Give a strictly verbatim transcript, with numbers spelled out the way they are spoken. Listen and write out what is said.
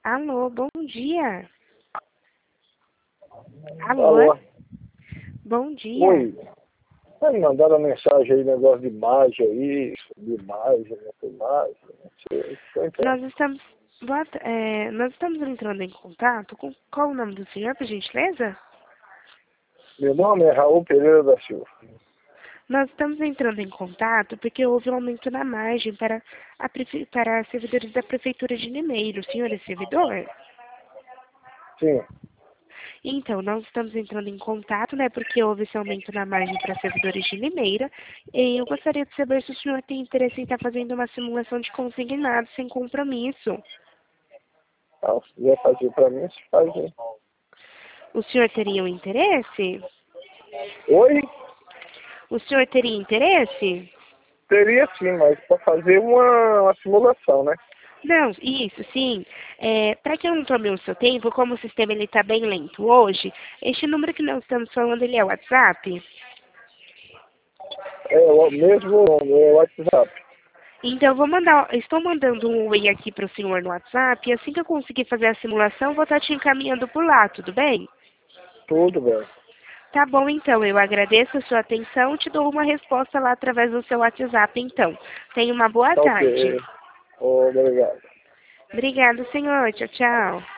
Alô, bom dia. Alô? Alô? Bom dia. Oi. Tá me mandando uma mensagem aí, negócio de imagem aí, de imagem, não sei mais, não sei. Tô entendendo. Nós estamos, boa ta- é, nós estamos entrando em contato com qual o nome do senhor, por gentileza? Meu nome é Raul Pereira da Silva. Nós estamos entrando em contato porque houve um aumento na margem para, a prefe- para servidores da Prefeitura de Limeiro. O senhor é servidor? Sim. Então, nós estamos entrando em contato, né, porque houve esse aumento na margem para servidores de Limeira, e eu gostaria de saber se o senhor tem interesse em estar fazendo uma simulação de consignado sem compromisso. Então, se quiser fazer pra mim, se faz aí. O senhor teria um interesse? Oi? O senhor teria interesse? Teria sim, mas para fazer uma, uma simulação, né? Não, isso, sim. É, para que eu não tome o seu tempo, como o sistema está bem lento hoje, este número que nós estamos falando, ele é o WhatsApp? É o mesmo é o WhatsApp. Então, eu vou mandar, estou mandando um oi aqui para o senhor no WhatsApp, e assim que eu conseguir fazer a simulação, vou estar te encaminhando por lá, tudo bem? Tudo bem. Tá bom, então, eu agradeço a sua atenção e te dou uma resposta lá através do seu WhatsApp, então. Tenha uma boa Tá tarde. ok. Obrigado. Obrigada, senhor. Tchau, tchau.